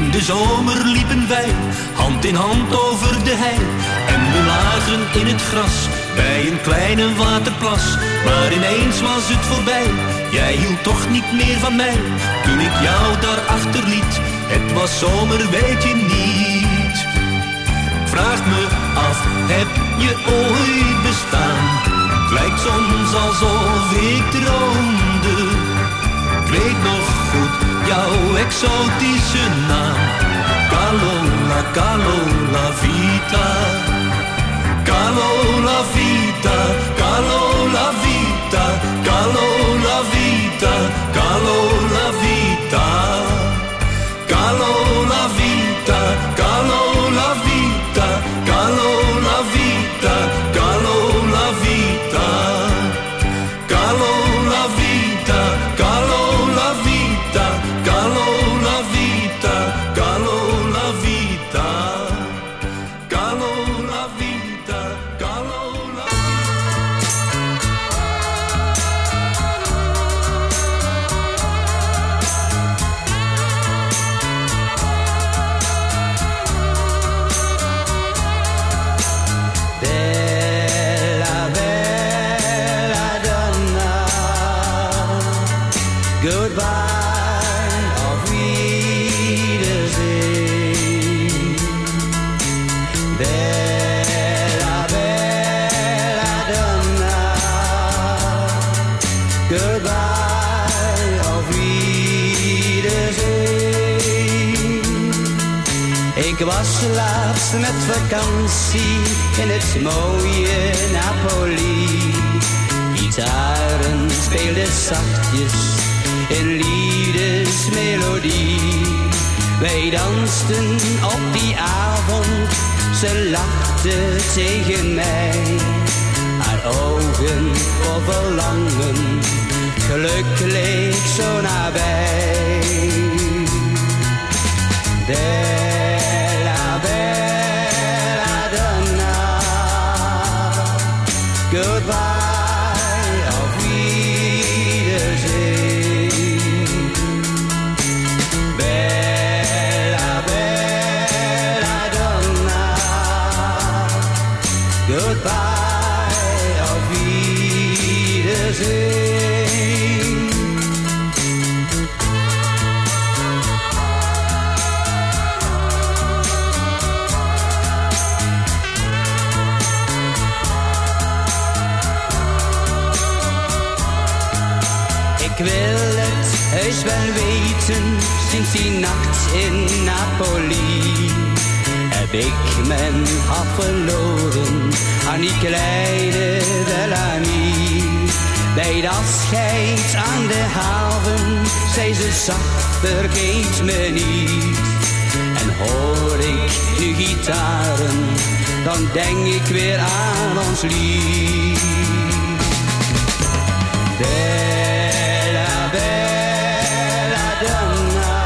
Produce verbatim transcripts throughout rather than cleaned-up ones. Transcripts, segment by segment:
In de zomer liepen wij hand in hand over de hei. En we lagen in het gras bij een kleine waterplas. Maar ineens was het voorbij, jij hield toch niet meer van mij. Toen ik jou daar achterliet, het was zomer, weet je niet. Vraag me af, heb je ooit bestaan? Het lijkt soms alsof ik droomde. Ik weet nog goed jouw exotische naam. Calola, Calola Vita. Calola Vita, Calola Vita, Calola Vita, Calola Vita. Calola Vita, Calola Vita, Calola Vita, Calola Vita. Calola Vita, Calola Vita, Calola Vita, Calola Vita. Calola Vita, Calola. Bella, bella donna, goodbye, auf Wiedersehen. Bella, bella donna, goodbye, auf Wiedersehen. Ik was laatst met vakantie in het mooie Napoli. Gitaren speelden zachtjes in liedesmelodie. Wij dansten op die avond, ze lachte tegen mij. Haar ogen vol verlangen, geluk leek zo nabij. Bella, bella donna, goodbye, auf Wiedersehen. Bella, bella donna, goodbye, auf Wiedersehen. Ik wil het heus wel weten, sinds die nacht in Napoli heb ik mijn hart verloren aan die kleine Bellamy. Bij de afscheid aan de haven zei ze zacht, vergeet me niet. En hoor ik nu gitaren, dan denk ik weer aan ons lied. Bella, bella donna,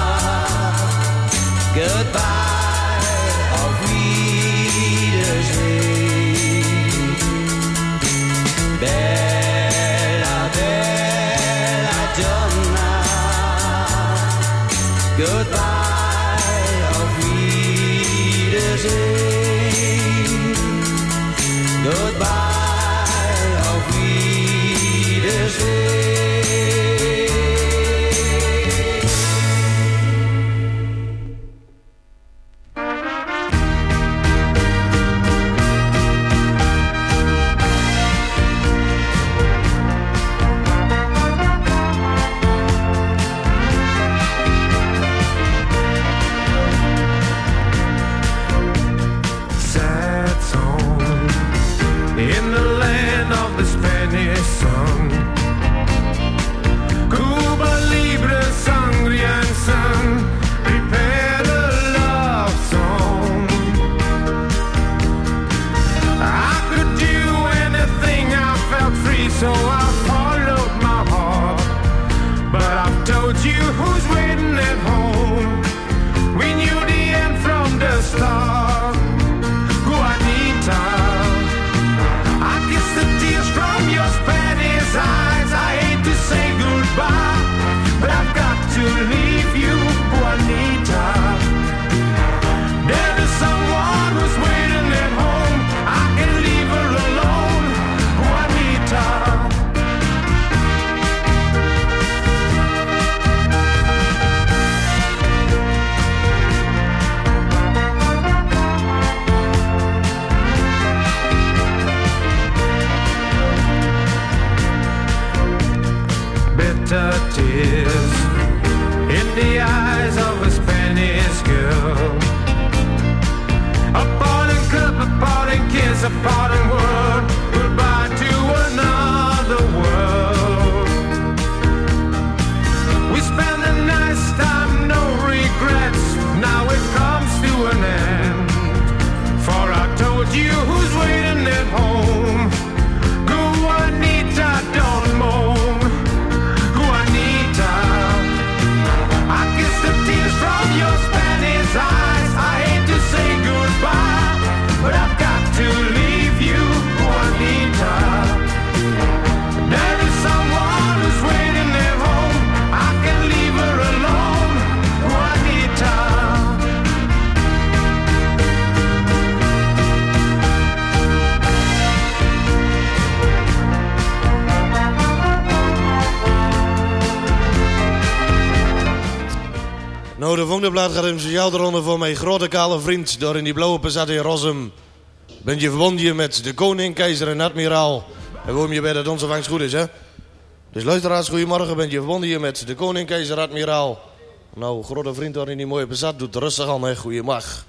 goodbye, auf Wiedersehen. Bella, bella donna, goodbye, auf Wiedersehen. Goodbye, auf Wiedersehen. Nou, de volgende plaat gaat in speciaal de ronde voor mijn grote kale vriend. Door in die blauwe Passat in Rossum. Ben je verbonden met de koning, keizer en admiraal. En woon je bij dat onze vangst goed is, hè? Dus luisteraars, goedemorgen. Ben je verbonden met de koning, keizer, admiraal. Nou, grote vriend door in die mooie Passat. Doet rustig aan, hè? Goeiemorgen.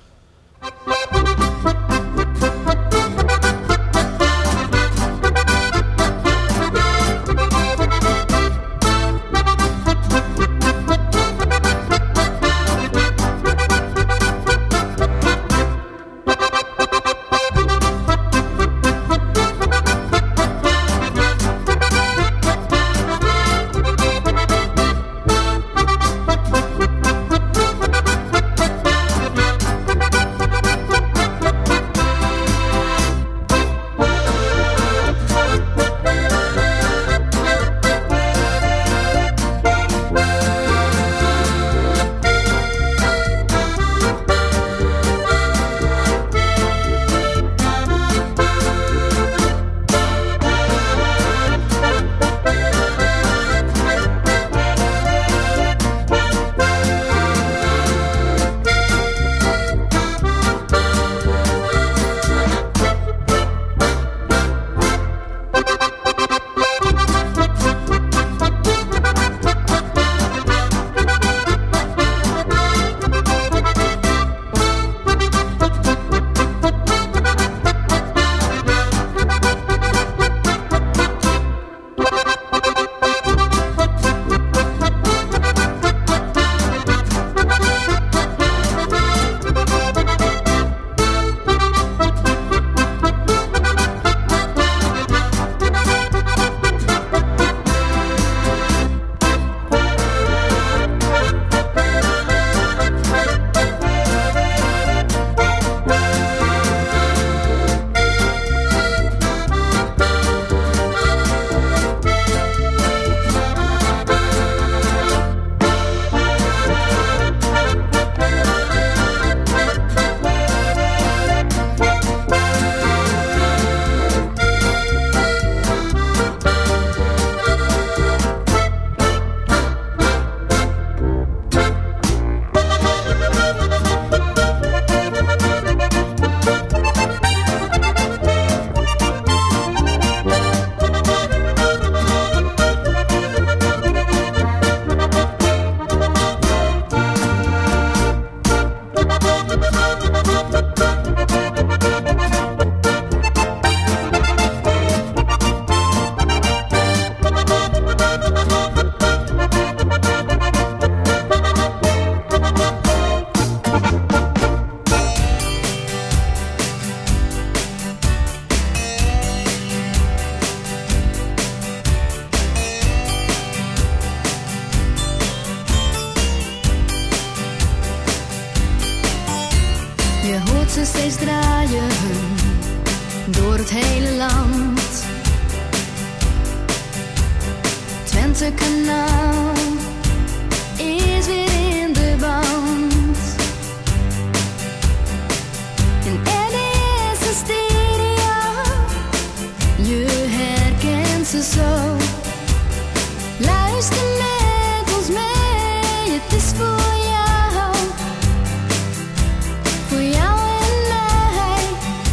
ze steeds draaien door het hele land. Twente Kanaal is weer in de band. En er is een stereo, je herkent ze zo. Luister met ons mee, het is voor jou, voor jou en mij.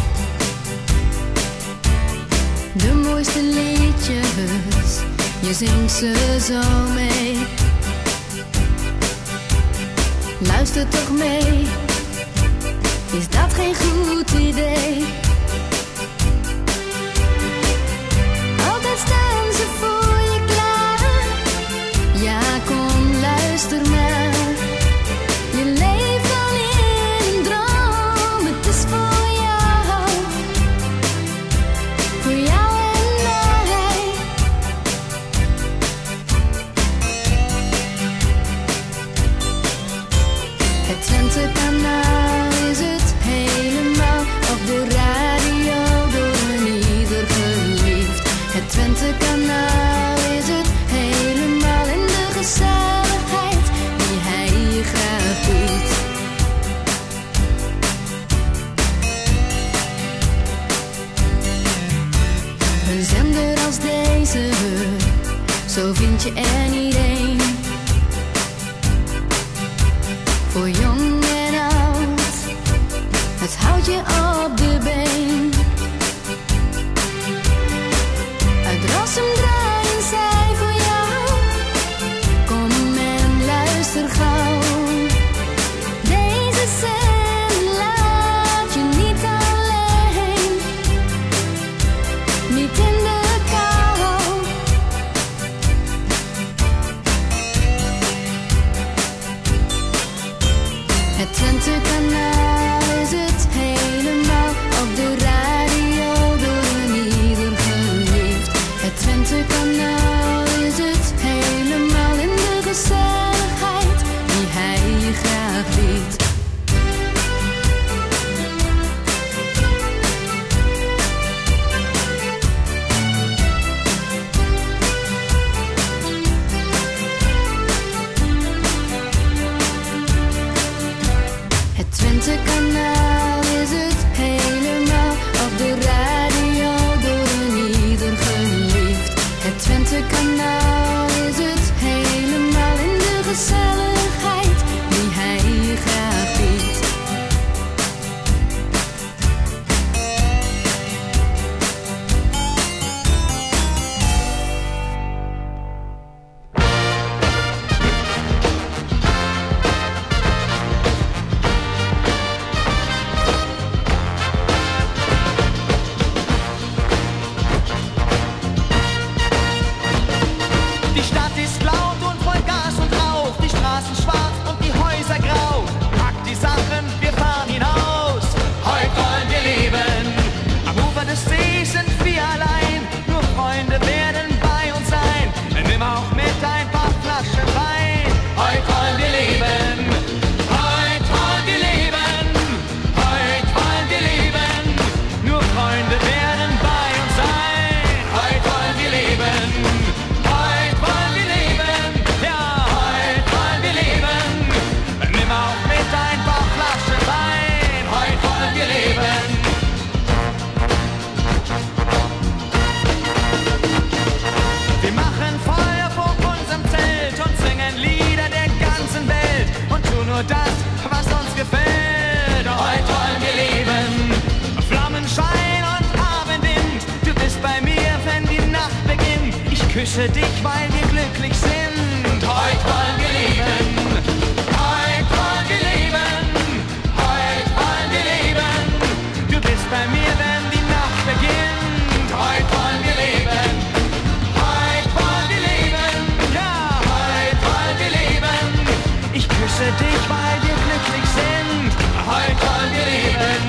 De mooiste liedjes, je zingt ze zo mee. Luister toch mee, is dat geen goed idee? Altijd staan ze voor je klaar. Ja, kom, luister maar. Je leeft al in een droom. Het is voor jou, voor jou en mij. Het Twente Kanaal is het helemaal op de radio, door ieder geliefd. Het Twente Kanaal is het helemaal in de gezelligheid die hij je graag biedt. Een zender als deze, zo vind je er niet één. voor jong en oud. Het houdt je op de been. Uit Rossum draaien zij voor jou. Kom en luister gauw. Deze zender laat je niet alleen. Niet in de kou. Het Twente-kanaal is het helemaal op de radio door ieder geliefd. Het Twente-kanaal is het helemaal in de gezelligheid die hij je graag biedt. Het Twente-kanaal is het helemaal op de radio door ieder geliefd. Het Twente-kanaal is het helemaal in de gezelligheid die hij je graag biedt. Die Stadt ist laut und voll Gas und Rauch, die Straßen schwarz und die Häuser grau. Pack die Sachen, wir fahren hinaus. Heute wollen wir leben. Am Ufer des Sees sind wir allein. Nur Freunde werden bei uns sein. Nimm auch mit ein paar Flaschen Wein. Heute wollen wir leben. Heute wollen wir leben. Heute wollen wir leben. Nur Freunde werden bei uns sein. Heute wollen wir leben. Heute wollen wir leben. Ja, heute wollen wir leben. Nimm auch mit ein paar Flaschen Wein. Heute wollen wir leben. Wir machen Feuer vor unserem Zelt und singen Lieder der ganzen Welt und tun nur das, was uns gefällt. Heute wollen wir leben. Flammenschein und Abendwind, du bist bei mir, wenn die Nacht beginnt. Ich küsse dich, weil wir glücklich sind. Heute wollen wir leben. Heute wollen wir leben. Heute wollen wir leben. Du bist bei mir, wenn die Nacht beginnt. Heute wollen wir leben. Heute wollen wir leben. Ja, heute wollen wir leben. Ich küsse dich, weil wir glücklich sind. Heute wollen wir leben.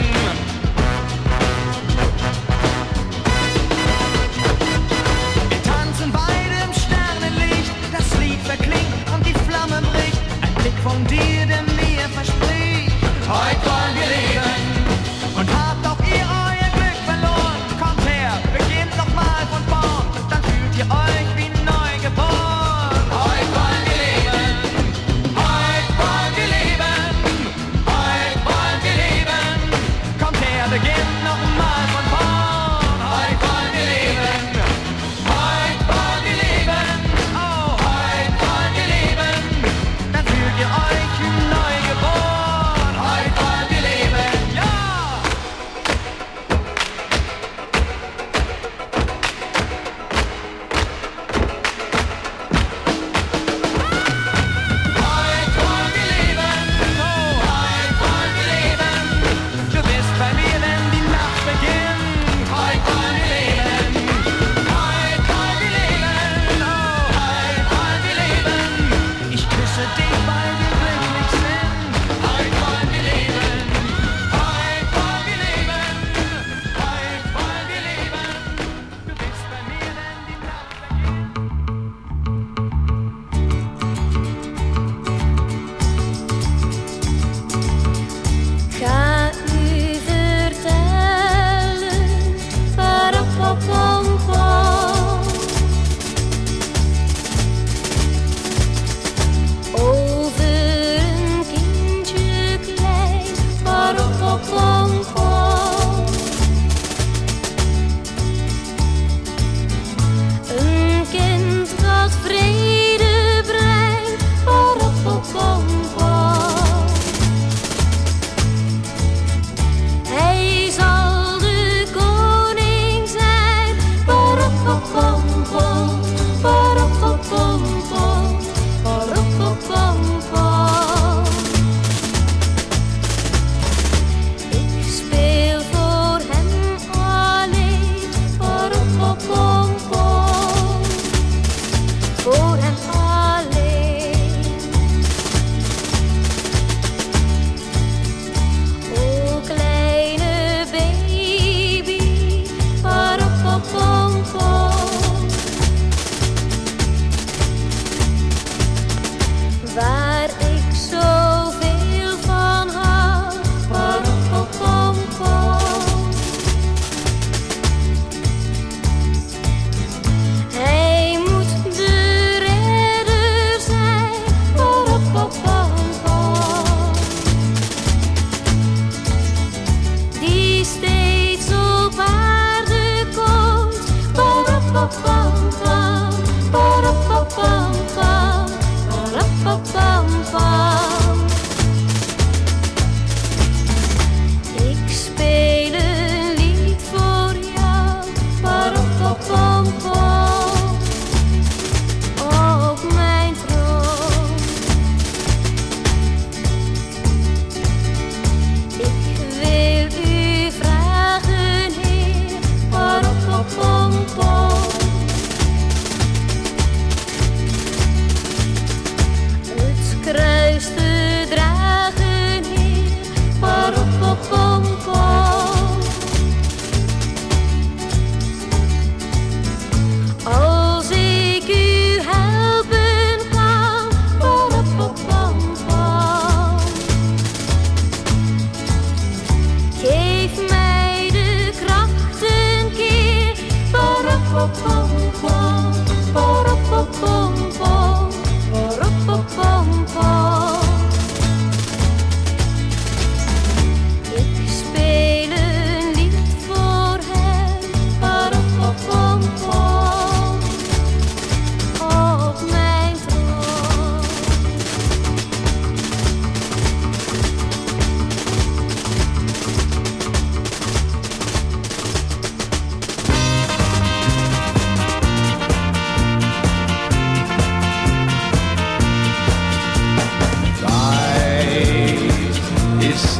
Wir tanzen beide im Sternenlicht. Das Lied verklingt und die Flamme bricht. Ein Blick von dir, der mir verspricht. Heute wollen wir leben. Und habt auch ihr euer Glück verloren. Kommt her, beginnt nochmal von vorn. Dann fühlt ihr euch wie neu geboren. Heute wollen wir leben. Heute wollen wir leben. Heute wollen wir leben. Kommt her, beginnt nochmal von vorn. Heute wollen wir leben. Heute wollen wir leben. Oh, heute wollen wir leben. Dann fühlt ihr euch wie neu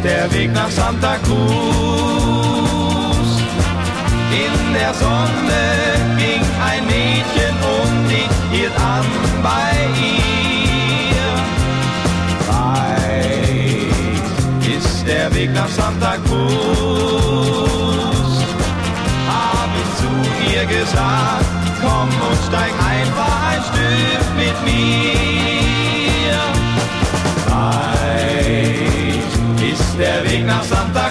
der Weg nach Santa Cruz. In der Sonne ging ein Mädchen und ich hielt an bei ihr. Weit ist der Weg nach Santa Cruz. Hab ich zu ihr gesagt, komm und steig einfach ein Stück mit mir. Weit ist der Weg nach Santa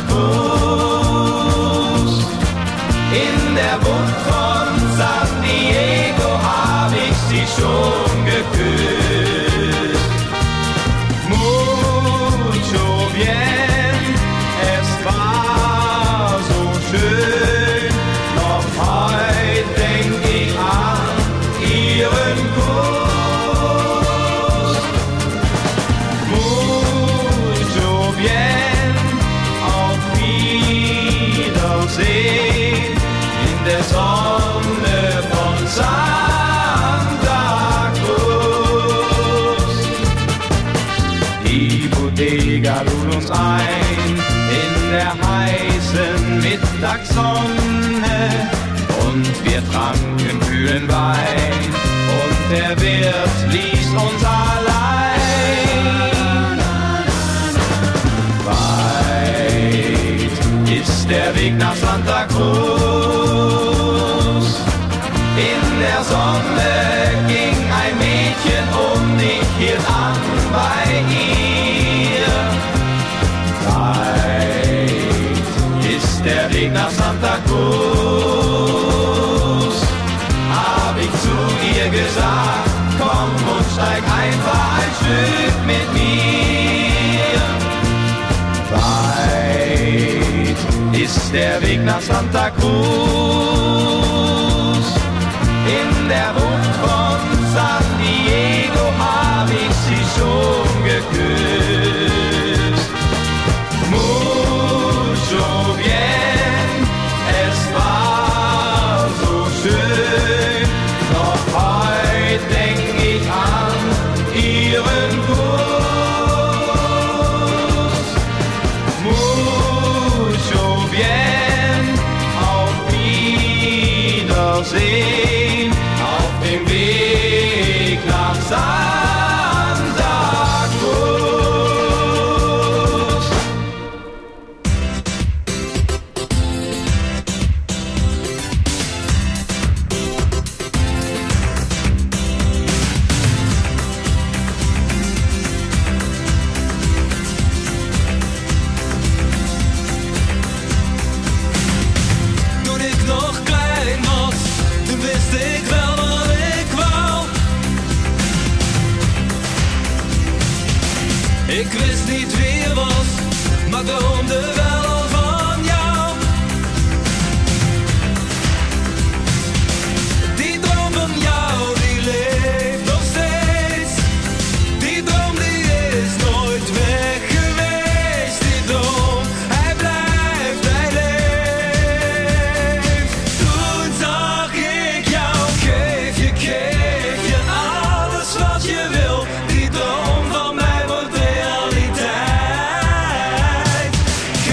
Cruz. In der Bucht von San Diego hab ich sie schon geküsst. Mucho bien, es war so schön, noch heut denk ich an ihren Kuss. Mucho bien, auf Wiedersehen in der Sonne von Santa Cruz. Die Bodega lud uns ein in der heißen Mittagssonne und wir tranken kühlen Wein und der Wirt ließ uns allein. Weit ist der Weg nach Santa Cruz. In der Sonne ging ein Mädchen und ich hielt an bei ihr. Weit ist der Weg nach Santa Cruz. Hab ich zu ihr gesagt, komm und steig einfach ein Stück mit mir. Weit ist der Weg nach Santa Cruz. In der Bucht von San Diego hab ich sie schon geküsst. Mucho bien, es war so schön, doch heut denk ich an ihren Kuss. Mucho bien, auf Wiedersehen, auf dem Weg nach Santa Cruz. Toen ik nog klein was, toen wist ik wel wat ik wou. Ik wist niet wie je was, maar droomde wel al van jou. Die droom van jou, die leeft nog steeds. Die droom die is nooit weg geweest. Die droom, hij blijft, hij leeft. Toen zag ik jou, geef je, geef je alles wat je wil. Die droom van mij wordt realiteit.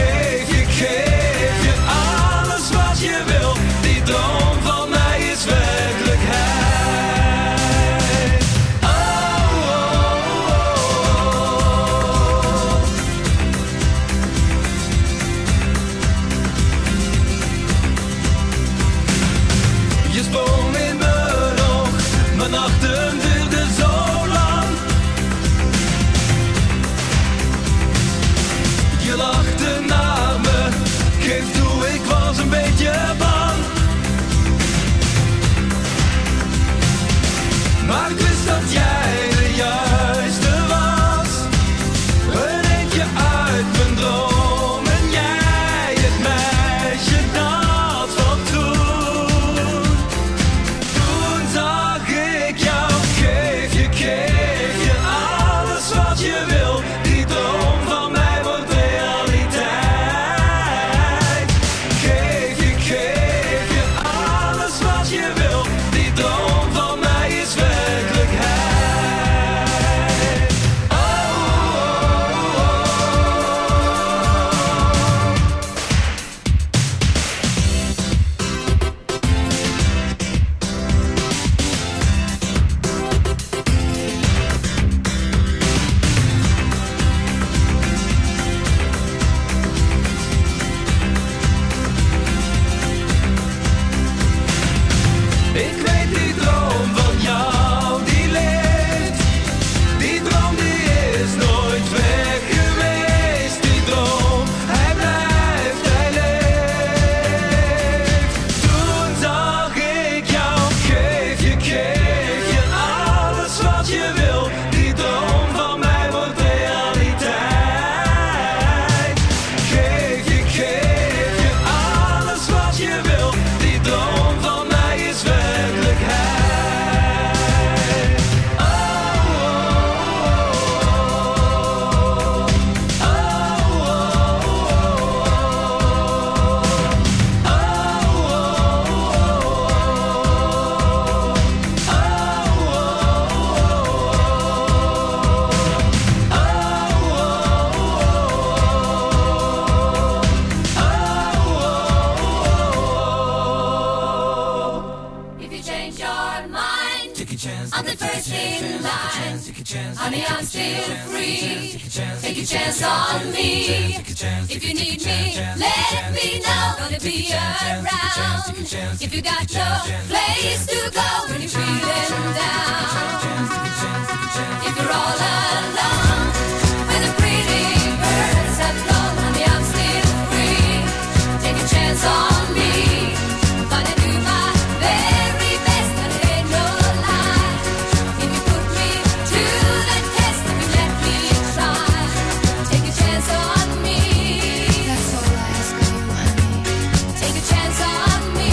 honey, I'm still free. Take a chance on me. If you need me, let me know. Gonna be around. If you got no place to go when you're feeling down. If you're all alone, when the pretty birds have flown, honey, I'm still free. Take a chance on me. Gonna do my very best, and it ain't no lie. If you put me to the test, if you let me try, take a chance on me. That's all I ask of you, honey. Take a chance on me.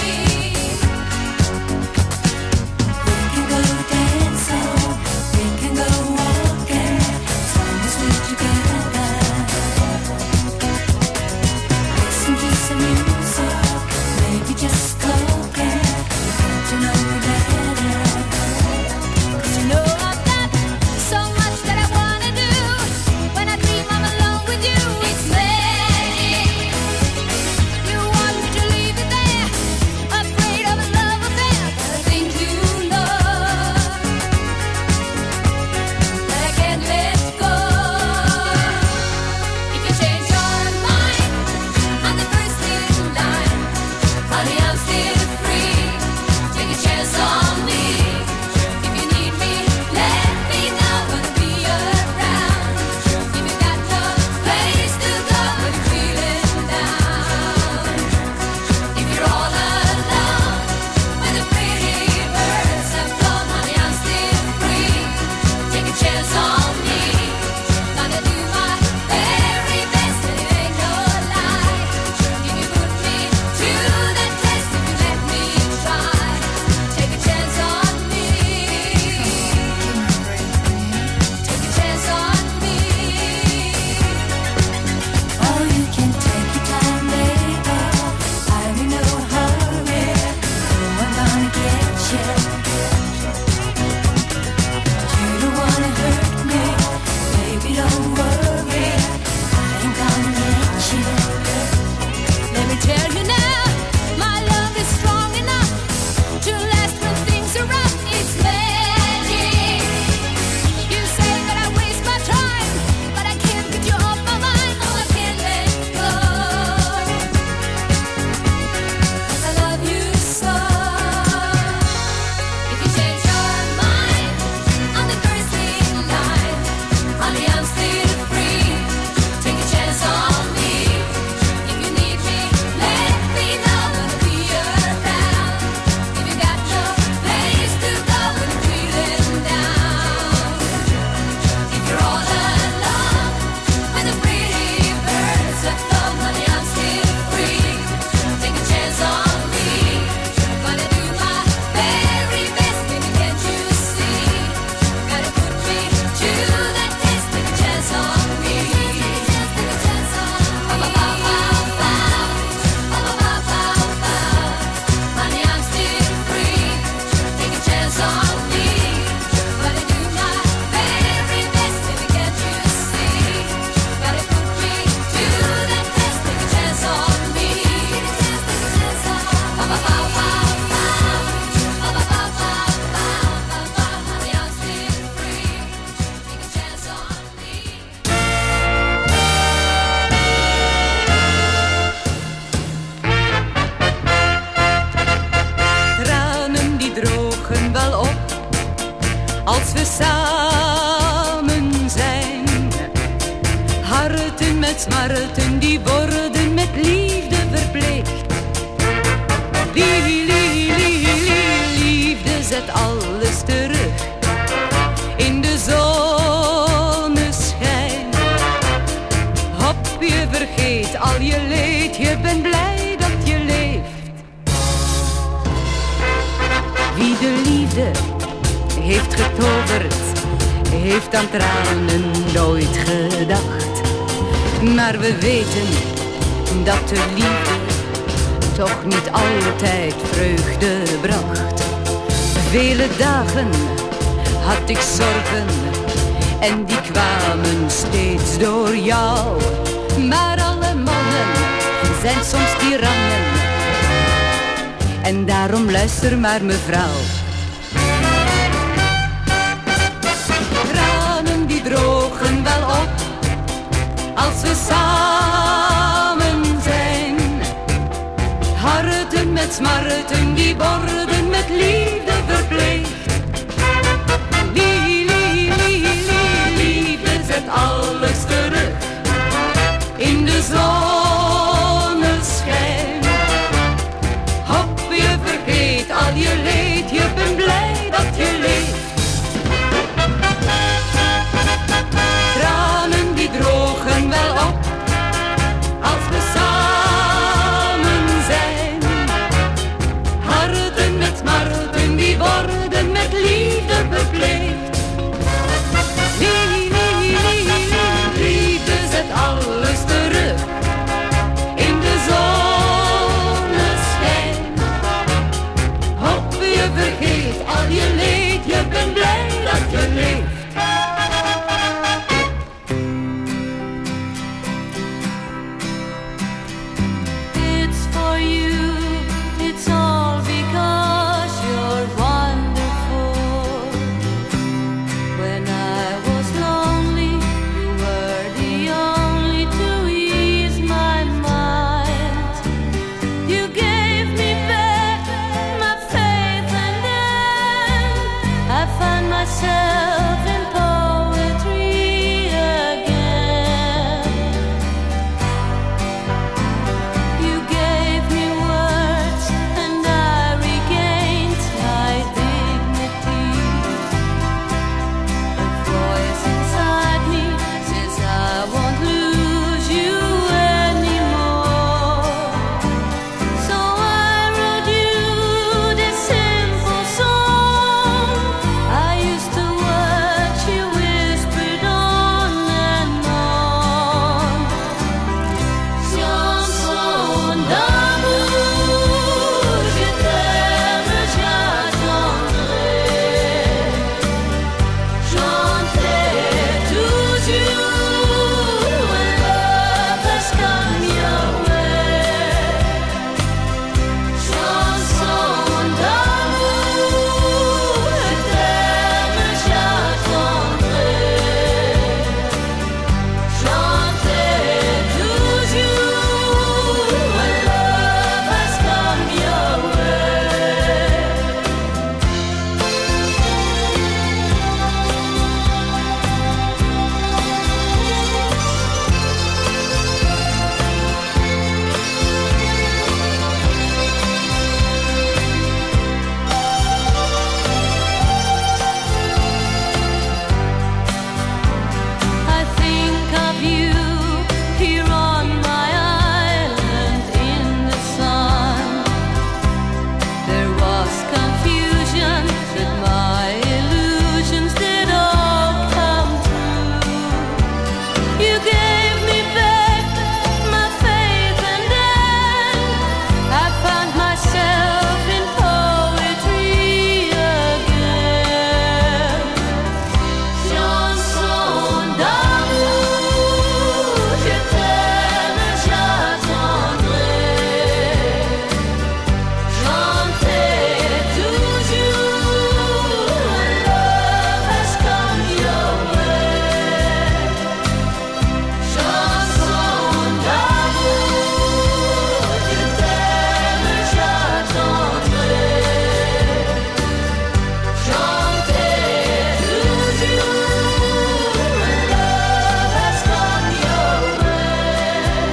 We can go dancing, we can go walking, as long as we're together. Listen to some music, maybe just talking, to know you better. 'Cause you know I've got so much that I wanna do. When I dream I'm alone with you, it's magic. You want me to leave it there, afraid of a love affair, but I think you know that I can't let go. If you change your mind, I'm the first in line. Honey, I'm still free. Take a chance on me. If you need me, let me know. Gonna be around. If you got no place to go when you're feeling down. If you're all alone, when the pretty birds have flown, honey, I'm still free. Take a chance on me. Gonna do my very best, and it ain't no lie. If you put me to the test, if you let me try, take a chance on me. Take a chance on me. Oh, you can take your time, baby. I'm in no hurry. No, I'm gonna get you. You don't wanna hurt me, baby, don't worry. I ain't gonna let you. Let me tell you now, my love is strong enough to last when things are rough. It's magic. You say that I waste my time, but I can't get you off my mind. Oh, I can't let go. 'Cause I love you so. If you change your mind, I'm the first in line. Honey, I'm still free. Take a chance on me. If you need me, let me know. Gonna be around. If you got no place to go when you're feeling down. If you're all alone, when the pretty birds have flown, honey, I'm still free. Take a chance on me. Gonna do my very best, baby, can't you see? Gotta put me to the test. Take a chance on me. Take a chance on me. Bow, bow, bow, bow. Bow, bow, bow, bow. Honey, I'm still free. Take a chance on me. Gonna do my very best, baby, can't you see? Gotta put me to the test. Take a chance on me. Take a chance, take a chance on me. Bow, bow, bow, bow, bow. Bow, bow, bow, bow, bow, bow, bow. Honey, I'm still free. Take a chance on me. Tranen die drogen wel op als we samen zijn. Harten met smarten die worden met liefde verpleegd. Lie- lie- lie- lie- Liefde zet alles terug in de zonneschijn. Hop, je vergeet al je leed, je bent blij dat je leeft. Wie de liefde heeft getoverd, heeft aan tranen nooit gedacht. Maar we weten dat de liefde toch niet altijd vreugde bracht. Vele dagen had ik zorgen en die kwamen steeds door jou. Maar alle mannen zijn soms tirannen en daarom luister maar mevrouw. Trouw wel op als we samen zijn. Harten met smarten, die worden met liefde verpleegd. Lie, lie, lie, lie, liefde zet alles terug in de zonneschijn. Hop, je vergeet al je leed, je bent blij dat je leeft. Tranen die drogen wel op als we samen zijn. Harten met smarten, die worden met liefde verpleegd. Lie, lie, lie, lie, liefde zet alles terug in de zonneschijn. Hop, je vergeet al je leed, je bent blij dat je leeft. It's for you, it's all because you're wonderful. When I was lonely, you were the only to ease my mind. You gave me back my faith and then I found myself in poetry again. You gave me words and I regained my dignity. A voice inside me says I won't lose you anymore. So I wrote you this simple song. I used to watch you whispered on and on. Chanson d'amour, je t'aime, j'attendrai. Chantez toujours when love has come your way. Chanson d'amour, je t'aime, j'attendrai. Chantez toujours when love has come your way. I think of you here on my island in the sun. There was confusion, but my illusions did all come true. You gave me back my faith and then I found myself in poetry again. Chanson d'amour, je t'aime, j'attendrai. Chantez toujours when love has come your way. Chanson d'amour, je t'aime, j'attendrai. Chantez toujours when love has come your way.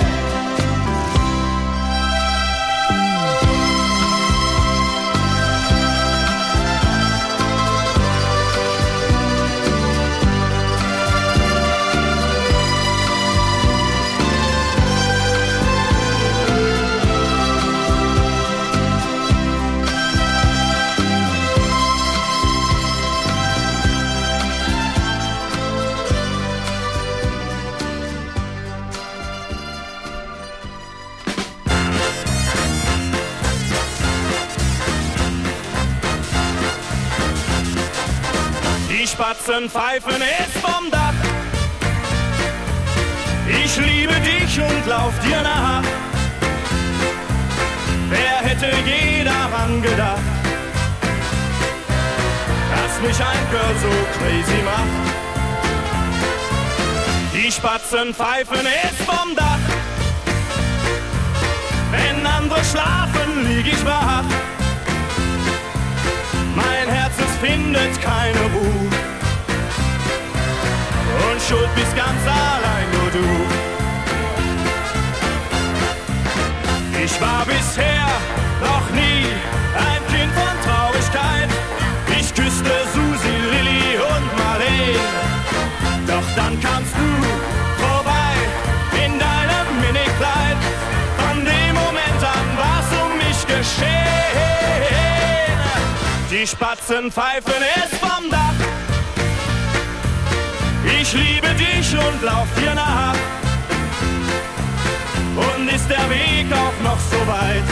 Die Spatzen pfeifen es vom Dach. Ich liebe dich und lauf dir nach. Wer hätte je daran gedacht, dass mich ein Girl so crazy macht? Spatzen pfeifen es vom Dach. Wenn andere schlafen, lieg ich wach. Mein Herz, es findet keine Ruhe. Und schuld bist ganz allein nur du. Ich war bisher noch nie ein Kind von Traurigkeit. Ich küsste Susi, Lilli und Marleen. Doch dann kamst du vorbei in deinem Minikleid. Von dem Moment an war's um mich geschehen. Die Spatzen pfeifen es vom Dach. Ich liebe dich und lauf dir nach. Und ist der Weg auch noch so weit?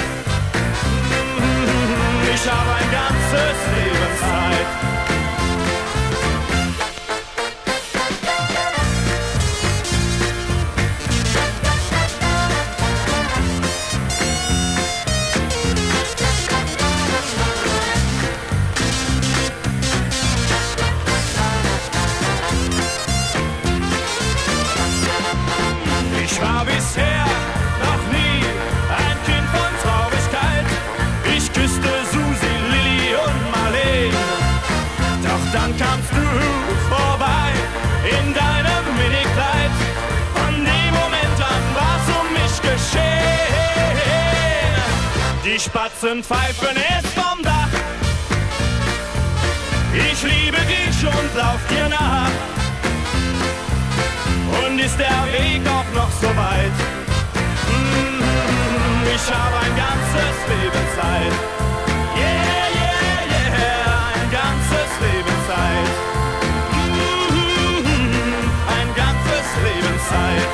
Ich hab ein ganzes Leben Zeit. Ich war bisher noch nie ein Kind von Traurigkeit. Ich küsste Susi, Lilli und Marleen. Doch dann kamst du vorbei in deinem Minikleid. Von dem Moment an war's um mich geschehen. Die Spatzen pfeifen es vom Dach. Ich liebe dich und lauf dir nach. Und ist der Weg auch noch so weit? Ich hab ein ganzes Leben Zeit. Yeah, yeah, yeah, ein ganzes Leben Zeit. Ein ganzes Leben Zeit.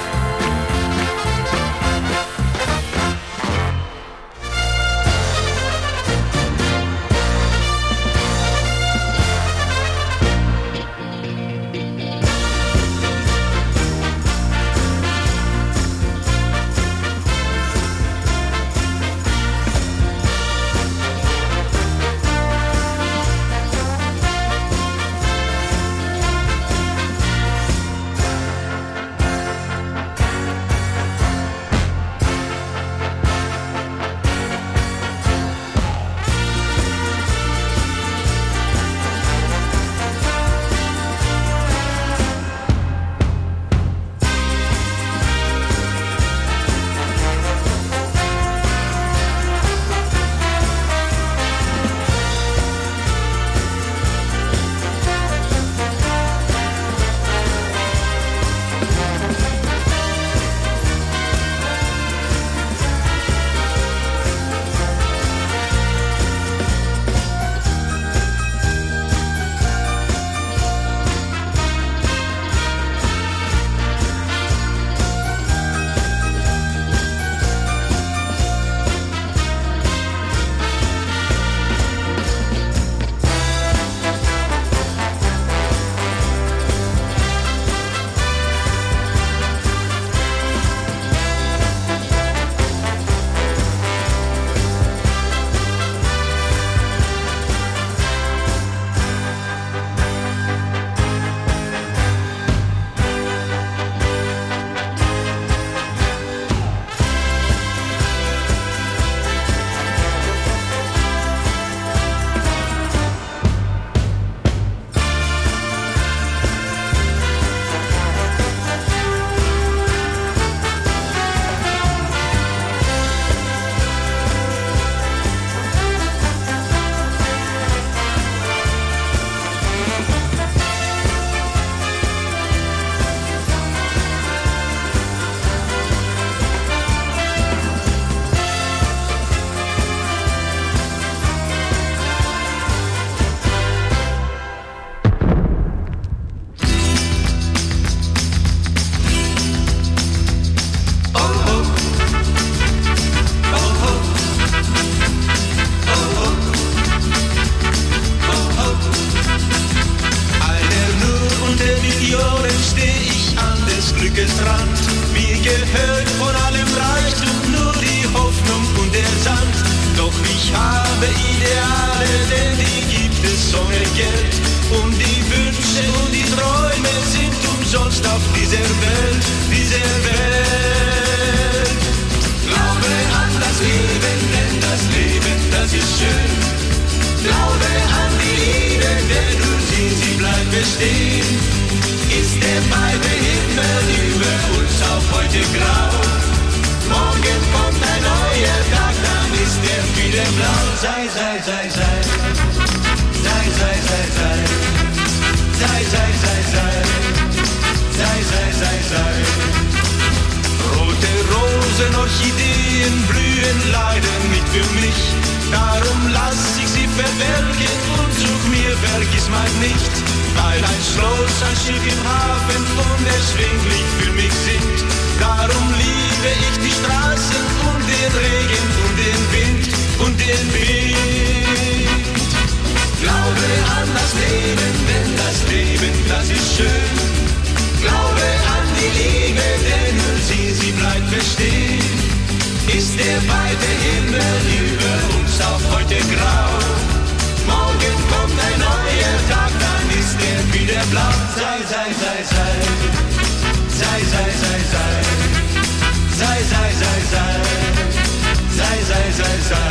Rosen, Orchideen blühen leider nicht für mich. Darum lass ich sie verwelken und such mir Vergissmal nicht. Weil ein Schloss, ein Schiff im Hafen und erschwinglich für mich singt. Darum liebe ich die Straßen und den Regen und den Wind und den Wind. Glaube an das Leben, denn das Leben, das ist schön. Glaube an die Liebe, denn nur sie, sie bleibt bestehen. Ist der weite Himmel über uns auch heute grau. Morgen kommt ein neuer Tag, dann ist er wieder blau. Sei, sei, sei, sei. Sei, sei, sei, sei. Sei, sei, sei, sei. Sei, sei, sei, sei.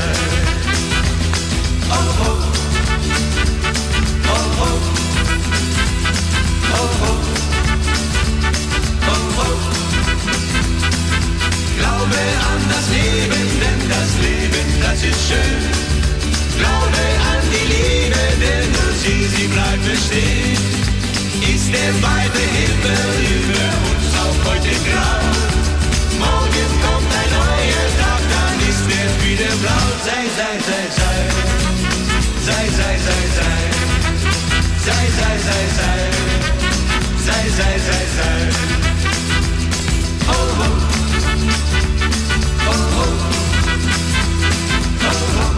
Oh, oh. Oh, oh. Oh, oh. Oh, oh. Glaube an das Leben, denn das Leben, das ist schön. Glaube an die Liebe, denn nur sie, sie bleibt bestehen. Ist der weite Himmel über uns auch heute grau. Morgen kommt ein neuer Tag, dann ist er wieder blau. Sei, sei, sei, sei. Sei, sei, sei, sei. Sei, sei, sei, sei. Sei, sei, sei, sei. Oh, oh. Oh, oh. Oh, oh.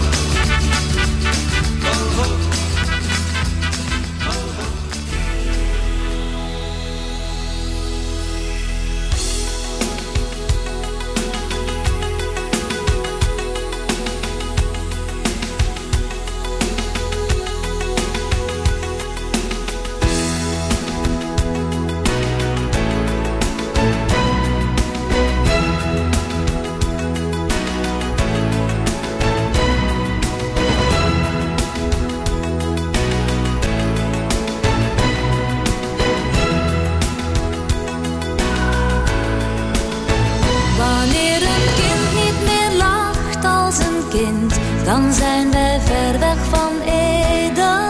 Dan zijn wij ver weg van Eden.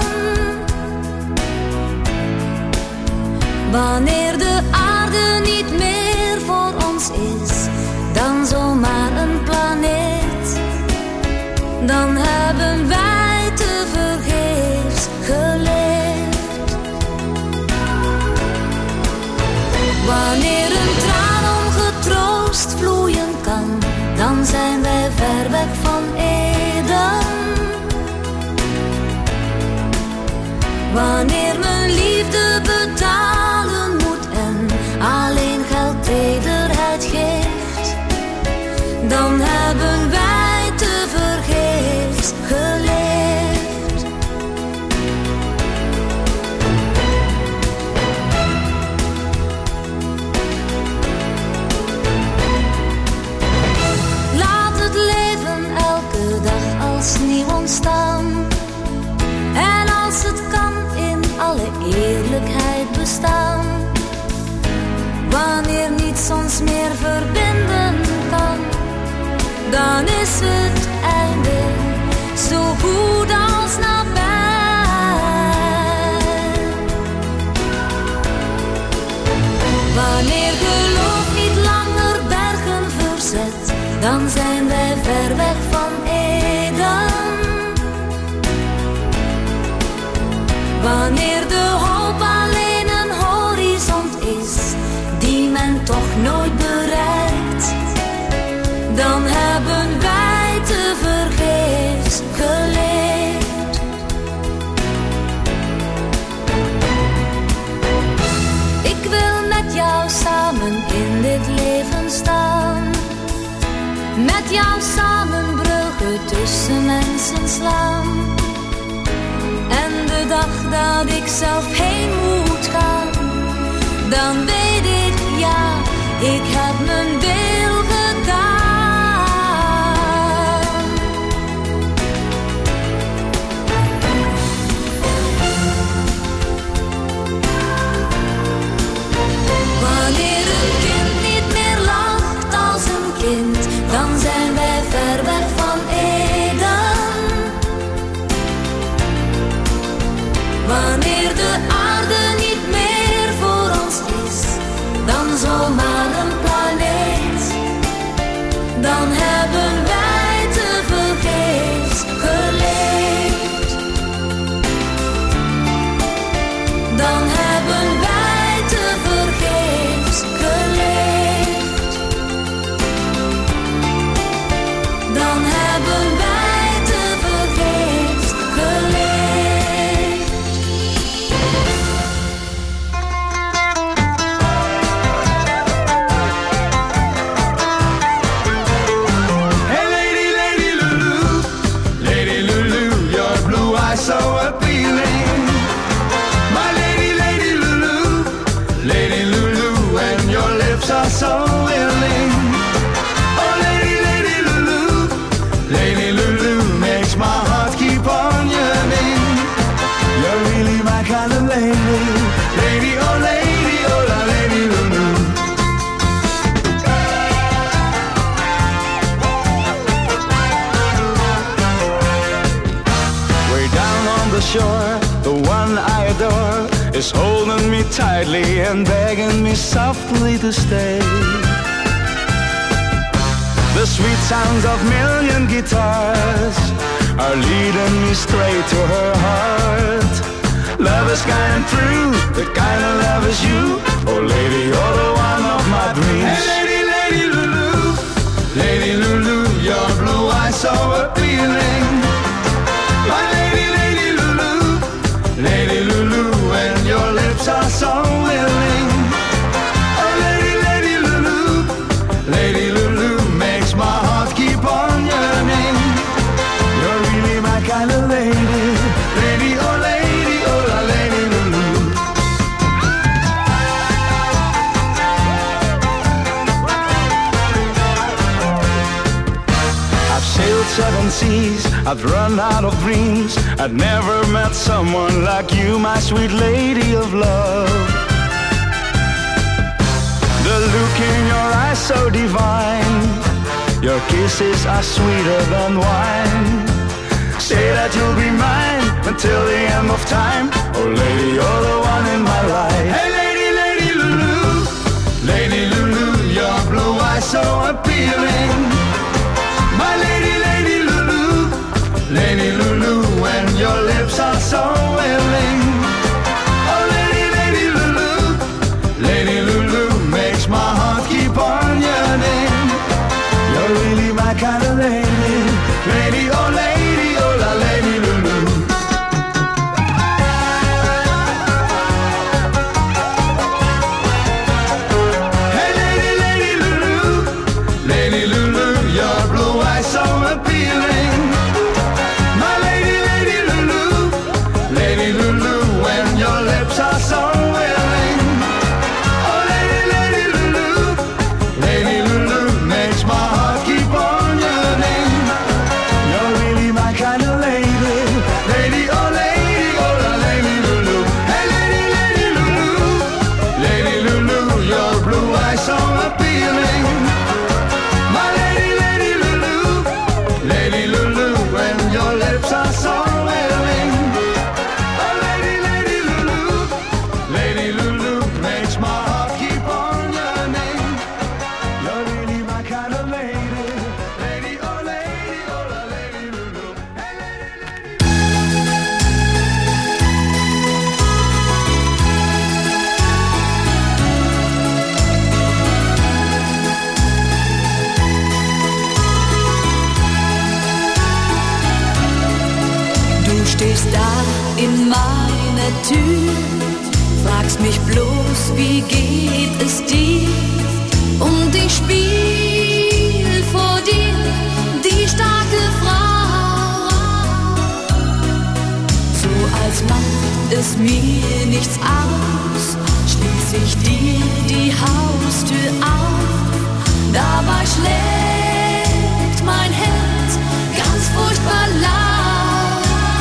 Wanneer de aarde niet meer voor ons is, dan zomaar een planeet. Dan hebben wij te vergeefs geleefd. Wanneer een traan ongetroost vloeien kan, dan zijn wij ver weg van Eden. Wanneer mijn liefde betalen moet en alleen geld tederheid geeft, dan hebben wij te vergeefs geleefd. Laat het leven elke dag als nieuw ontstaan. En als het kan in alle eerlijkheid bestaan. Wanneer niets ons meer verbinden kan, dan is het einde zo goed als nabij. Wanneer geloof niet langer bergen verzet, dan zijn wij ver weg van Eden. Wanneer de hoop alleen een horizont is, die men toch nooit bereikt, dan hebben wij te vergeefs geleefd. Ik wil met jou samen in dit leven staan, met jou samen bruggen tussen mensen slaan. En de dag dat ik zelf heen moet gaan, dan weet ik, ja, ik heb mijn deel gedaan. Wanneer een kind niet meer lacht als een kind, dan zijn wij ver weg van Eden. Wanneer de aarde niet meer voor ons is, dan zomaar een planeet. shore, the one I adore is holding me tightly and begging me softly to stay. The sweet sounds of million guitars are leading me straight to her heart. Love is kind and true, the kind of love is you. Oh lady, you're the one of my dreams. Hey lady, lady Lulu, lady Lulu, your blue eyes so appealing. My lady, lady Lulu, lady Lulu, and your lips are so willing. Oh lady, lady Lulu, lady Lulu, makes my heart keep on yearning. You're really my kind of lady, lady, oh lady, oh la lady Lulu. I've sailed seven seas, I've run out of dreams. I'd never met someone like you, my sweet lady of love. The look in your eyes so divine, your kisses are sweeter than wine. Say that you'll be mine until the end of time. Oh lady, you're the one in my life. Hey lady, lady Lulu, lady Lulu, your blue eyes so appealing. My lady, lady Lulu, lady Lulu, when your lips are so willing. Oh lady, lady Lulu, lady Lulu, makes my heart keep on yearning. You're really my kind of lady, lady, oh lady, oh la lady Lulu. Hey lady, lady Lulu, lady Lulu, your blue eyes so appealing. My lady, lady Lulu, lady Lulu, when your lips are so willing. Oh lady, lady Lulu, lady Lulu, makes my heart keep on yearning. You're really my kind of lady, lady, oh lady, oh la lady Lulu. Hey lady, lady Lulu, lady Lulu, your blue eyes so appealing. My lady, lady Lulu, lady Lulu, when your lips are so willing. Oh lady, lady Lulu, lady Lulu, makes my heart keep on yearning. You're really my kind of lady, lady, oh lady, oh la lady Lulu. Hey lady, lady. Du stehst da in meiner Tür, fragst mich bloß, wie geht es dir? Und ich spiel vor dir die starke Frau, so als macht es mir nichts aus, schließ ich dir die Haustür auf, dabei schlägt mein Herz ganz furchtbar laut.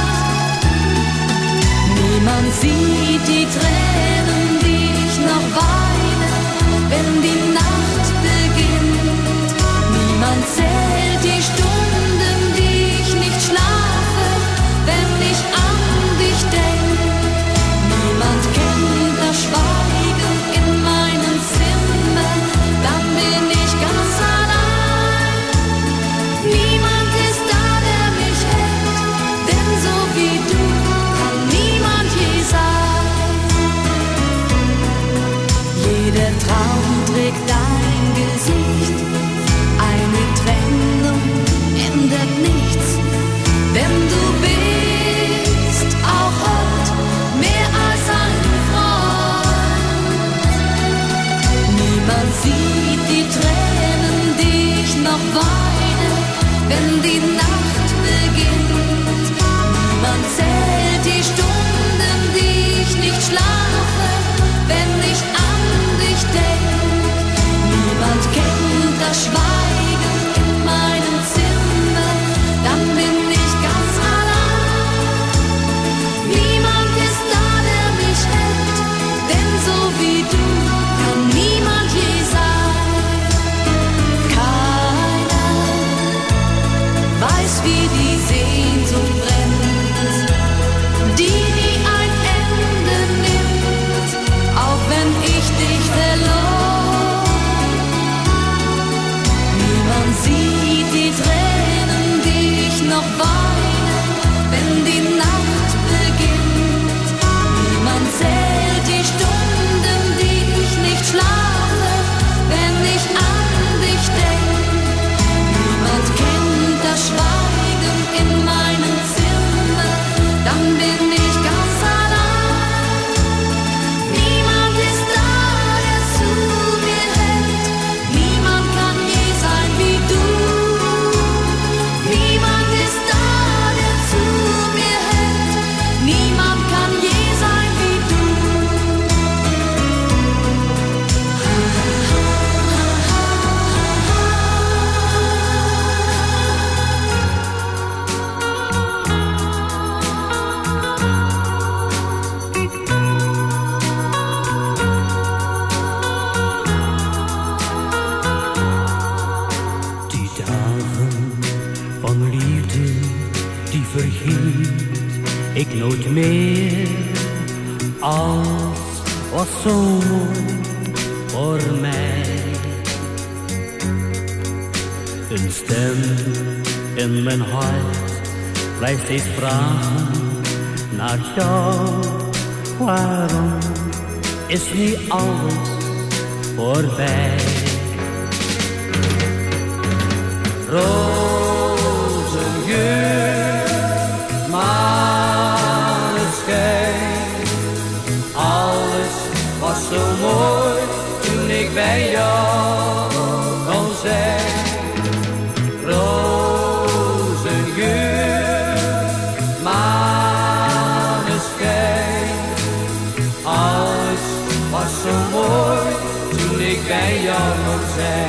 Niemand sieht die Tränen, die ich noch weine, wenn die Nacht beginnt. Niemand zählt die Stunden, die ich nicht schlafe, wenn ich an dich denk. Niemand kennt das Schweigen in meinem Zimmer, dann bin ich ganz allein. Niemand ist da, der mich hält, denn so wie du kann niemand je sein. Jeder Traum trägt dein Gesicht, eine Trennung ändert nichts, denn du bist auch heute mehr als ein Freund. Niemand sieht die Tränen, die ich noch weine, wenn die Nacht beginnt. Niemand zählt die Stunden, die ich nicht schlafe, wenn ich an dich denk. Niemand kennt das Schweigen in meinem Zimmer, dann bin ich ganz allein. Niemand ist da, der mich hält, denn so wie du kann niemand je sein. Keiner weiß, wie die Sehnsucht nooit meer. Alles was zo mooi voor mij. Een stem in mijn hart blijft steeds vragen naar jou. Waarom is niet alles voorbij? Rozengeur, maneschijn, alles was zo mooi toen ik bij jou kon zijn. Rozengeur, maneschijn, alles was zo mooi toen ik bij jou kon zijn.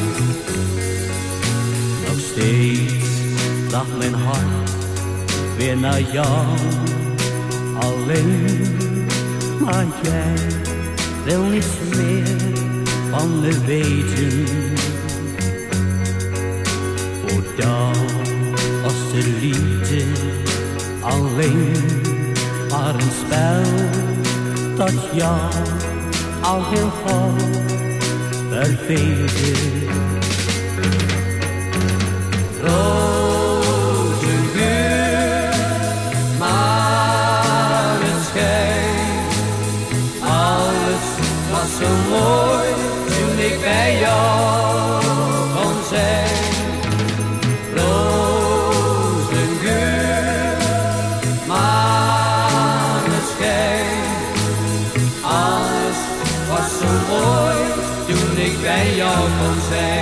Nog steeds lacht mijn hart weer naar jou alleen, maar jij wil niets meer van me weten. Voor jou was de liefde alleen maar een spel dat jou al heel gauw verveelde. Rozengeur, maneschijn, alles was zo mooi toen ik bij jou kon zijn. Rozengeur, maneschijn, alles was zo mooi toen ik bij jou kon zijn.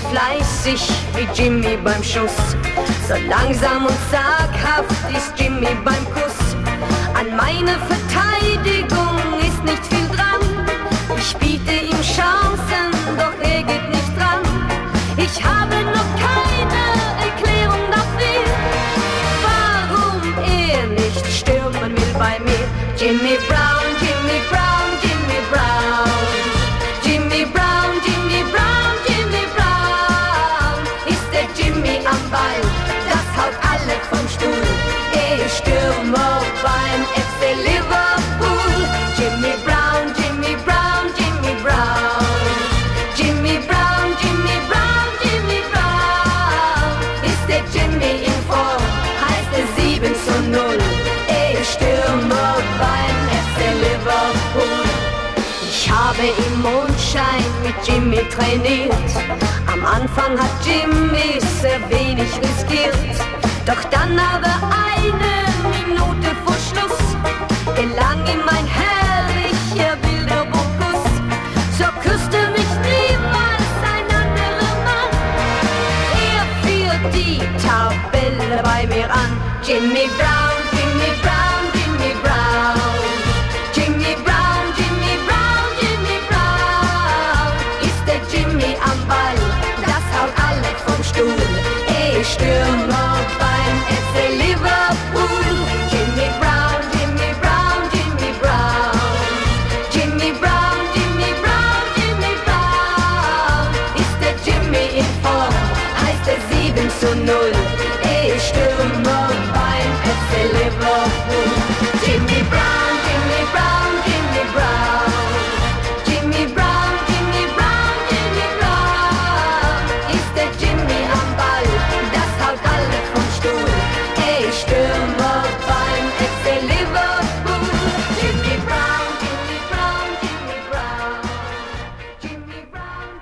fleißig wie Jimmy beim Schuss. So langsam und zaghaft ist Jimmy beim Kuss. An meine Verteidigung ist nicht viel dran. Ich biete ihm Chancen, doch er geht nicht dran. Ich habe noch keine Erklärung dafür, warum er nicht stürmen will bei mir. Jimmy Brown, Jimmy Brown, Jimmy Brown. Jimmy Brown, Jimmy Brown, Jimmy Brown. Ist der Jimmy am Ball, das haut alle vom Stuhl. Er ist Stürmer beim F C Liverpool. Jimmy Brown, Jimmy Brown, Jimmy Brown. Jimmy Brown, Jimmy Brown, Jimmy Brown. Ist der Jimmy in Form, heißt er sieben zu null. Er ist Stürmer beim F C Liverpool. Ich habe im Mondschein mit Jimmy trainiert. Am Anfang hat Jimmy sehr wenig riskiert. Doch dann aber eine Minute vor Schluss gelang ihm ein herrlicher wilder Buckus. So küsste mich niemals ein anderer Mann. Er führt die Tabelle bei mir an. Jimmy Brown, Jimmy Brown, Jimmy Brown. Jimmy Brown, Jimmy Brown, Jimmy Brown. Ist der Jimmy am Ball, das haut alle vom Stuhl. Er ist Stürmer beim F C Liverpool. Jimmy Brown, Jimmy Brown, Jimmy Brown. Jimmy Brown, Jimmy Brown, Jimmy Brown. Ist der Jimmy in Form, heißt er sieben zu null. Er ist Stürmer beim F C Liverpool. Jimmy Brown, Jimmy Brown, Jimmy Brown. Jimmy Brown, Jimmy Brown, Jimmy Brown. Ist der Jimmy am Ball, das haut alle vom Stuhl. Er ist Stürmer beim F C Liverpool. Jimmy Brown, Jimmy Brown, Jimmy Brown. Jimmy Brown,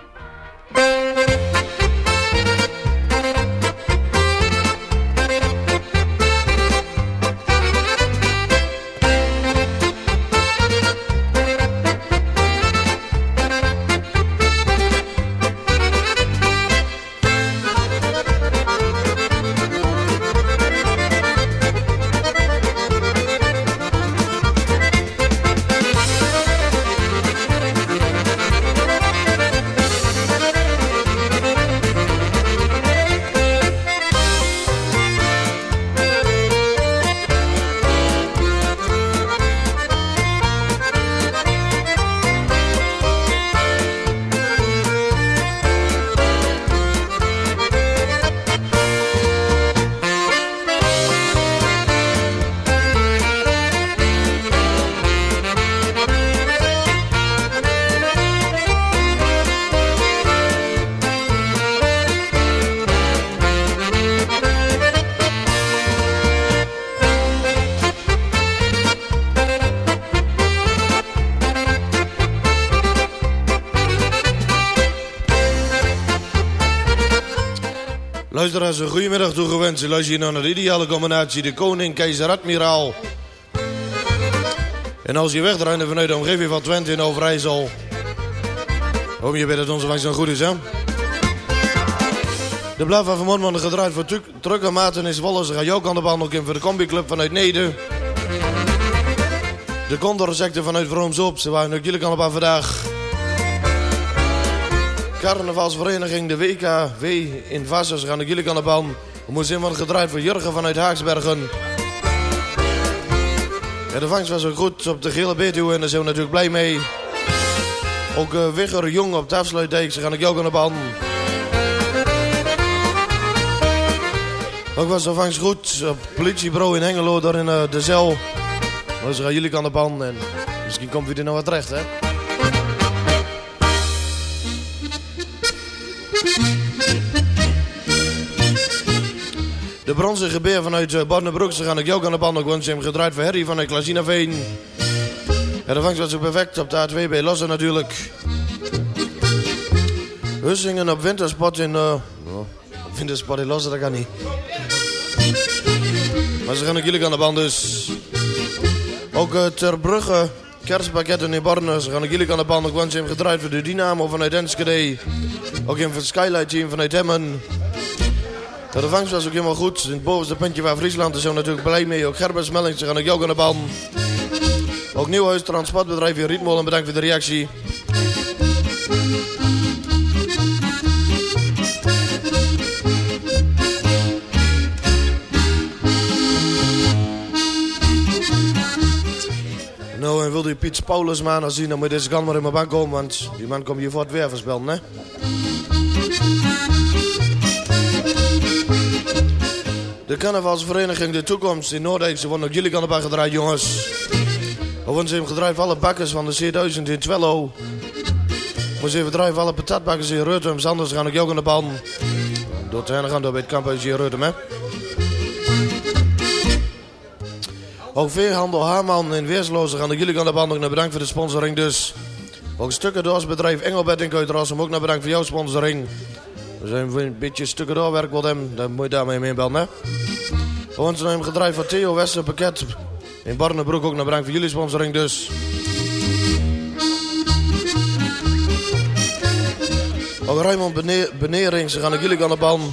Luisteraars, een goedemiddag toegewenst. Luister je naar de ideale combinatie, de koning, keizer, admiraal. En als je wegdraait vanuit de omgeving van Twente in Overijssel, hoop je bij dat onze vangst dan goed is, hè? De blad van vanmorgen worden gedraaid voor truckermaten is Wallace. Ze gaan jou aan de bal nog in voor de combi-club vanuit Neder. De Condor-sector vanuit Vroomsop. Ze waren ook jullie aan de bal vandaag. Carnavalsvereniging, de W K W in Vassen. Ze gaan ook jullie aan de bal. We moeten worden gedraaid voor Jurgen vanuit Haaksbergen. Ja, de vangst was ook goed op de gele Betuwe en daar zijn we natuurlijk blij mee. Ook uh, Wigger Jong op de afsluitdijk. Ze gaan ook jou aan de bal. Ook was de vangst goed op het politiebureau in Hengelo, daar in uh, de Zel. Dus gaan jullie aan de band en misschien komt u er nog wat terecht, hè? De bronzen gebeer vanuit uh, Barnebroek. Ze gaan ook jou aan de band. Ook wens hem gedraaid voor Harry vanuit Klazinaveen. En de vangst was ook perfect op de A twee bij Lossen natuurlijk. Hussingen op winterspot in... Uh, oh, winterspot in Lossen, dat kan niet. Maar ze gaan ook jullie aan de band dus. Ook uh, Ter Brugge, K kerstpakketten in Borne. Ze gaan jullie aan de band. Ook want ze hem gedraaid voor de Dynamo vanuit Enschede. Ook in het Skylight team vanuit Emmen. De vangst was ook helemaal goed. In het bovenste puntje van Friesland is er natuurlijk blij mee. Ook Gerbert Smelling, ze gaan ook jou aan de band. Ook Nieuwhuis Transportbedrijf in Rietmolen, bedankt voor de reactie. Nou, en wilde je Piet Paulus maar zien, dan moet je deze kant maar in mijn bank komen, want die man komt hier voor het weer voorspellen, hè? De carnavalsvereniging De Toekomst in Noordijk, ze worden ook jullie aan de bak gedraaid, jongens. We worden ze even gedraaid voor alle bakkers van de C duizend in Twello. We ze even draaien voor alle patatbakkers in Reutem, anders gaan ook jou aan de band. Door te heen gaan door bij het kamphuis in Reutem, hè? Ook Veehandel Haarman in Weerslozen gaan jullie aan de band. Ook naar bedankt voor de sponsoring dus. Ook Stukkendoors-bedrijf Engelbert uit Rossum, ook naar bedankt voor jouw sponsoring. We zijn een beetje stukkendoorwerk wat hem, dan moet je daarmee mee bellen, hè. We hebben hem gedraaid voor Theo Westerpakket in Barnebroek, ook naar bedankt voor jullie sponsoring dus. Ook Raymond Benering, ze gaan jullie aan de band.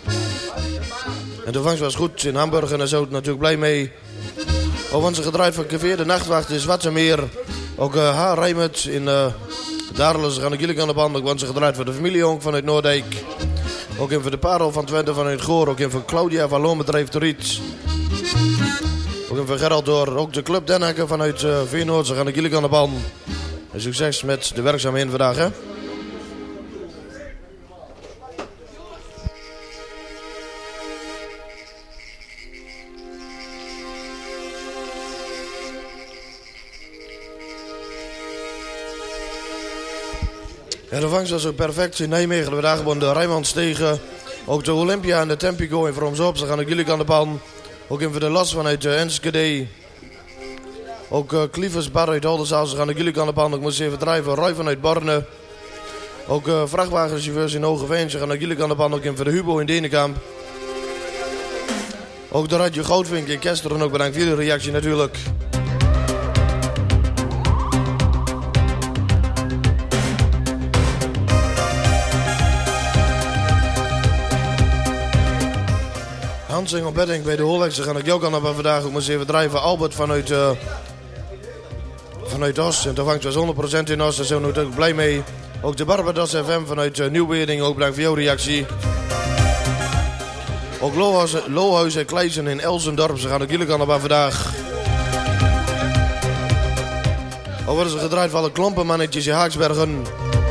En de vangst was goed in Hamburg en daar zijn we natuurlijk blij mee. Ook onze gedraaid van Café de Nachtwacht in Zwartemeer. Ook uh, H. Rijmet in uh, Darelen. Ze gaan ook jullie aan de band. Ook onze gedraaid voor de familiehonk vanuit Noordijk. Ook in voor de Parel van Twente vanuit Goor. Ook in voor Claudia van Loonbedrijf Toriet. Ook in voor Gerald door. Ook de Club Den Hakker vanuit uh, Veenoord. Ze gaan ook jullie aan de band. En succes met de werkzaamheden vandaag, hè. En de vangst was ook perfect in Nijmegen. We daar gewoon de Rijnmondstegen. Ook de Olympia en de Tempico in Vromsop. Ze gaan ook jullie aan de band. Ook in voor de Las vanuit uh, Enschede. Ook uh, Klievers Bar uit Oldenzaal. Ze gaan ook jullie aan de band. Ik moest even draaien voor Roy vanuit Borne. Ook uh, vrachtwagenchauffeurs in Hogeveen. Ze gaan ook jullie aan de band. Ook in voor de Hubo in Denenkamp. Ook de Radio Goudvink in Kesteren. Ook bedankt voor jullie reactie natuurlijk. Hansing Bedding bij de Hollex. Ze gaan ook jou aan vandaag. Ik moest even draaien voor Albert vanuit, uh, vanuit Os. En de vangst was honderd procent in Os. Daar zijn we natuurlijk blij mee. Ook de Barbados F M vanuit uh, Nieuwbeerding. Ook bedankt voor jouw reactie. Ook Lohuis, Lohuis en Kleisen in Elsendorp. Ze gaan ook jullie aan vandaag. Ook worden ze gedraaid voor alle klompenmannetjes in Haaksbergen.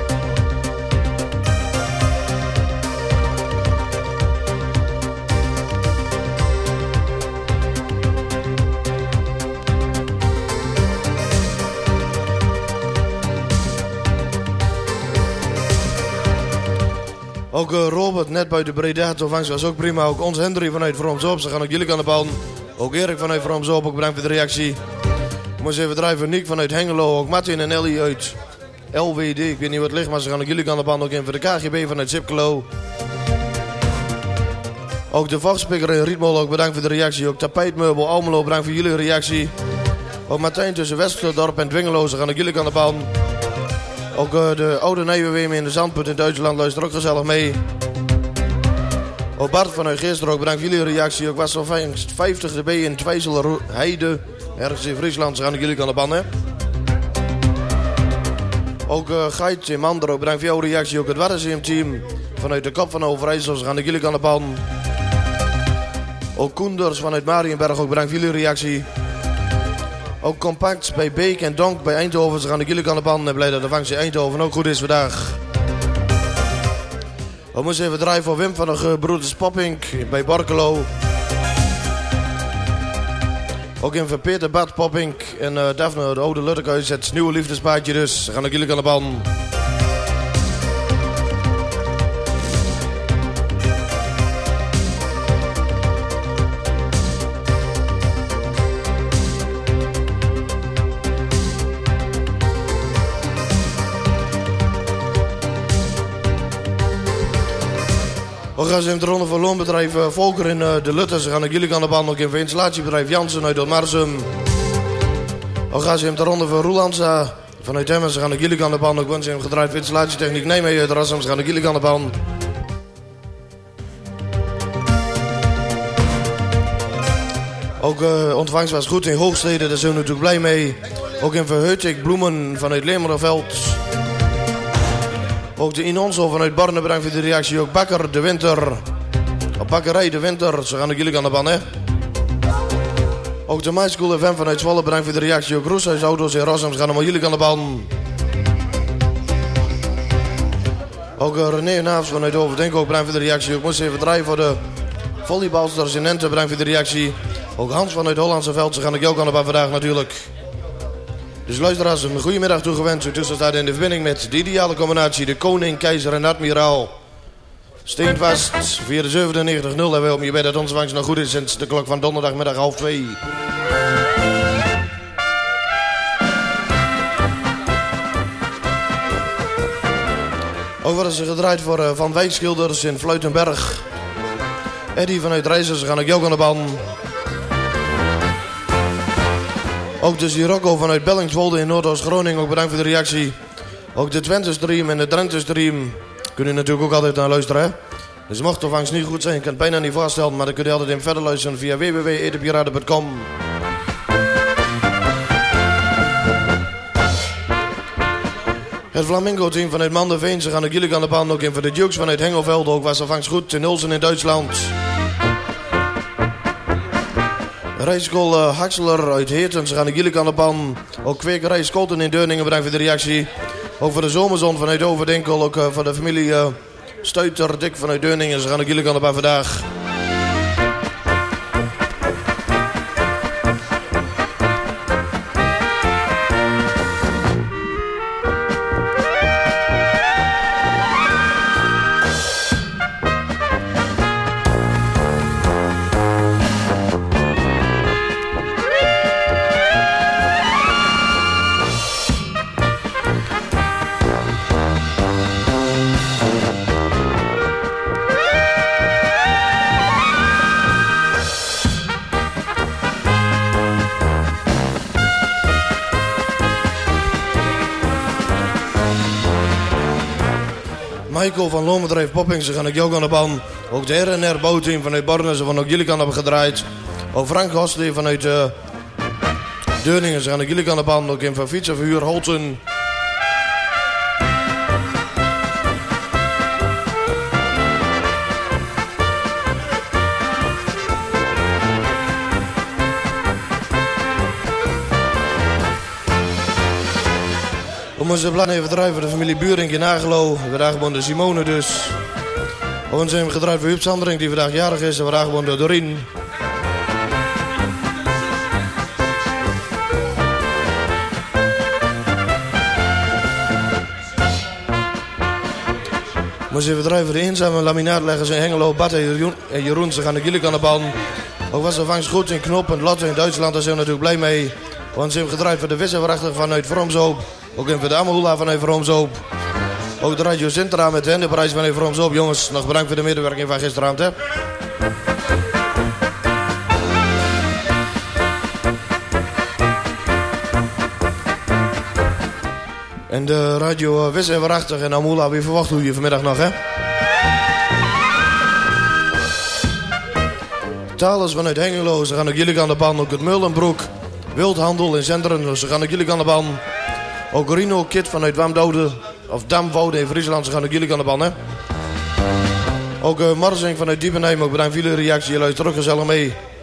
Ook uh, Robert net buiten Breda, vangst was ook prima. Ook ons Hendry vanuit Vromsop, ze gaan ook jullie aan de bal. Ook Erik vanuit Vromsop, ook bedankt voor de reactie. Ik moest even draaien voor Nick vanuit Hengelo. Ook Martin en Ellie uit L W D, ik weet niet wat het ligt, maar ze gaan ook jullie aan de bal. Ook in voor de K G B vanuit Zipkelo. Ook de Vogspikker in Rietmol, ook bedankt voor de reactie. Ook Tapijtmeubel Almelo, bedankt voor jullie reactie. Ook Martijn tussen Westerdorp en Dwingelo, ze gaan ook jullie aan de bal. Ook uh, de oude Nijweem in de Zandput in Duitsland luistert ook gezellig mee. Ook Bart vanuit Geesteren, bedankt voor jullie reactie. Ook was zo vijftig dB in Twijzel Heide, ergens in Friesland. Ze gaan jullie aan de band, hè. Ook uh, Geit in Mandro, bedankt voor jouw reactie. Ook het Waddenzee team vanuit de Kop van Overijssel. Ze gaan jullie aan de band. Ook Koenders vanuit Marienberg, ook bedankt voor jullie reactie. Ook Compact bij Beek en Donk bij Eindhoven. Ze gaan ook jullie aan de band en blij dat de vangst in Eindhoven ook goed is vandaag. We moeten even draaien voor Wim van de Gebroeders Poppink bij Borkelo. Ook in voor Peter Bart Poppink en uh, Daphne de Oude Luttekhuis. Het nieuwe liefdespaardje dus. Ze gaan ook jullie aan de band. We gaan ze in de ronde van loonbedrijf uh, Volker in uh, de Lutte. Ze gaan ook jullie aan de band. Ook in voor installatiebedrijf Jansen uit Marsum. Ook gaan ze hem de ronde van Roelandsa. Vanuit Emmen, ze gaan de Gielik aan de band. Ook wens ze hem gedraaid voor installatietechniek Nijmegen uit Rassum. Ze gaan de Gielik aan de band. Ook uh, ontvangst was goed in Hoogstede, daar zijn we natuurlijk blij mee. Ook in Verheutik, Bloemen vanuit Lemerenveld. Ook de Inonso vanuit Borne, bedankt voor de reactie. Ook Bakker, de Winter. Op Bakkerij, de Winter, ze gaan de Gielik aan de band, hè. Ook de My School F M vanuit Zwolle, bedankt voor de reactie. Ook Roeshuis Auto's in Rossum, ze gaan allemaal jullie aan de band. Ook uh, René Naafs vanuit Overdenk, ook bedankt voor de reactie. Ook moest even draaien voor de volleybalsters in Ente, bedankt voor de reactie. Ook Hans vanuit Hollandse Veld, ze gaan ik ook aan de band vandaag natuurlijk. Dus luisteraars, een goede middag toegewenst. Tussen staat in de verbinding met de ideale combinatie, de koning, keizer en admiraal. Steenvast, via de zevenennegentig nul en wij op je bij dat onze vangst nog goed is sinds de klok van donderdagmiddag half twee. Ook worden ze gedraaid voor uh, Van Wijkschilders in Fluitenberg. Eddie vanuit Reizers, gaan ik jou aan de band. Ook de Sirocco vanuit Bellingswolde in Noordoost-Groningen, ook bedankt voor de reactie. Ook de Twente stream en de Drenthe stream. Kunnen u natuurlijk ook altijd naar luisteren, hè? Dus mocht de vangst niet goed zijn, ik kan het bijna niet voorstellen, maar dan kun je altijd in verder luisteren via w w w punt etepiraten punt com. Het Flamingo-team vanuit Manderveen, ze gaan de Gielik aan de band. Ook in voor de Dukes vanuit Hengelvelde, ook was de vangst goed. In Ulsen in Duitsland. Rijschool uh, Haxler uit Heerten, ze gaan de Gielik aan de band. Ook kwekerij Skolten in Deurningen, bedankt voor de reactie. Ook voor de Zomerzon vanuit Overdenkel, ook uh, voor de familie uh, Stuiter Dik vanuit Deurningen, ze gaan de Gielik aan de band vandaag. Michael van Loonbedrijf Popping, ze gaan ik jou aan de band. Ook de R en R bouwteam vanuit Borne, ze van ook jullie aan hebben gedraaid. Ook Frank Hostley vanuit uh, Deurningen, ze gaan ik jullie aan de band. Ook in van Fietsenverhuur Holten. We moesten plan even draaien voor de familie Buring in Agelo. We daar gewoon de Simone dus. We zijn hem gedraaid voor Huub Sandring die vandaag jarig is. En we daar gewoon de Doreen. We moesten even draaien voor de eenzame laminaatleggers in Hengelo. Bart en Jeroen, en Jeroen ze gaan de Gielik aan de band. Ook was de vangst goed in Knop en Lotte in Duitsland. Daar zijn we natuurlijk blij mee. We zijn hem gedraaid voor de visserwachter vanuit Vromshoop. Ook in voor de Amahula vanuit Vromshoop. Ook de Radio Sintra met de Henderprijs vanuit Vromshoop. Jongens, nog bedankt voor de medewerking van gisteravond, hè. En de Radio Wis en Waarachtig en Amahula, wie verwacht hoe je vanmiddag nog, hè. Talers vanuit Hengelo, ze gaan ook jullie aan de band. Ook het Meulenbroek, Wildhandel in Zenderen, ze gaan ook jullie aan de band. Ook Rino Kit vanuit Wamdoude, of Damwoude in Friesland, ze gaan ook jullie aan de band, hè. Ook uh, Marsing vanuit Diepenheim, ook bedankt voor jullie reactie, je luistert ook gezellig mee.